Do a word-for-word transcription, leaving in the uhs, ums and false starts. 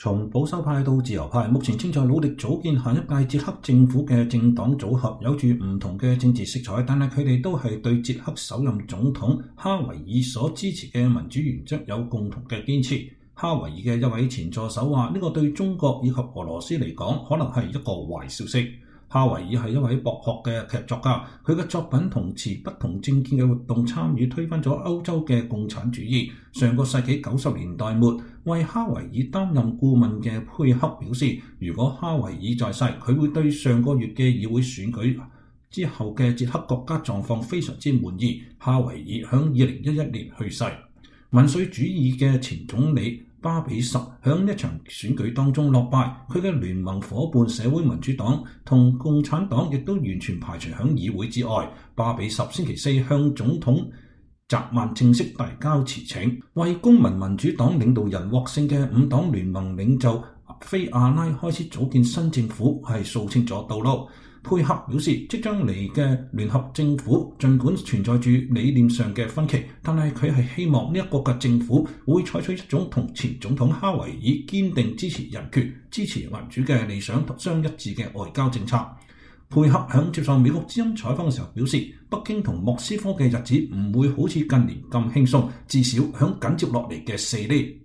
從保守派到自由派，目前正在努力組建下一屆捷克政府嘅政黨組合，有住唔同嘅政治色彩，但係佢哋都係對捷克首任總統哈維爾所支持嘅民主原則有共同嘅堅持。哈維爾嘅一位前助手話：呢個對中國以及俄羅斯嚟講，可能係一個壞消息。哈維爾係一位博學嘅劇作家，佢嘅作品同持不同政見嘅活動參與推翻咗歐洲嘅共產主義。上個世紀九十年代末，為哈維爾擔任顧問嘅佩克表示，如果哈維爾在世，佢會對上個月嘅議會選舉之後嘅捷克國家狀況非常之滿意。哈維爾響二零一一年去世。民粹主義嘅前總理巴比什響一場選舉當中落敗，佢嘅聯盟夥伴社會民主黨同共產黨亦都完全排除響議會之外。巴比什星期四向總統澤曼正式遞交辭呈，為公民民主黨領導人獲勝嘅五黨聯盟領袖菲亞拉開始組建新政府係掃清咗道路。佩克表示，即將嚟嘅聯合政府儘管存在住理念上嘅分歧，但係佢係希望呢一個嘅政府會採取一種同前總統哈維爾堅定支持人權、支持民主嘅理想相一致嘅外交政策。佩克響接受美國之音採訪嘅時候表示，北京同莫斯科嘅日子唔會好似近年咁輕鬆，至少響緊接落嚟嘅四年。